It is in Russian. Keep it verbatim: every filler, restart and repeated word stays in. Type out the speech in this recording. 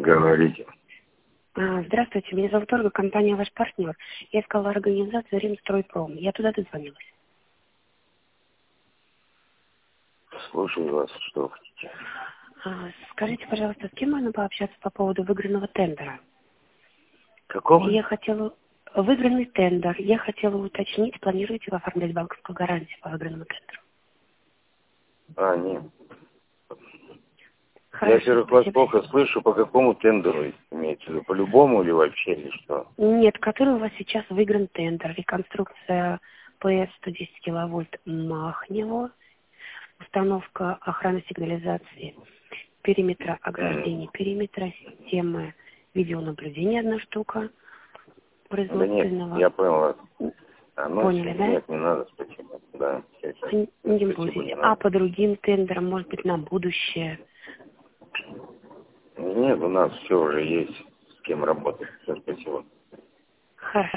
Говорите. А, Здравствуйте, меня зовут Ольга, компания «Ваш партнер». Я искала организацию «Римстройпром». Я туда дозвонилась. Слушаю вас, что вы хотите. А, Скажите, пожалуйста, с кем можно пообщаться по поводу выигранного тендера? Какого? Я хотела... Выигранный тендер. Я хотела уточнить, планируете вы оформлять банковскую гарантию по выигранному тендеру? А, нет. Хорошо, Я, во-первых, вас спасибо. плохо слышу, по какому тендеру имеете в виду? По-любому или вообще, или что? Нет, который у вас сейчас выигран тендер. Реконструкция ПС сто десять киловольт Махнево. Установка охраны сигнализации, периметра ограждения, периметра, системы видеонаблюдения одна штука, Да нет, производственного. я понял вас. А, ну, Поняли, да? нет, не надо, спасибо. Да, все, все. Н- Не Спасибо, будете. не А надо. по другим тендерам, может быть, на будущее? Нет, у нас все уже есть, с кем работать. Все, спасибо.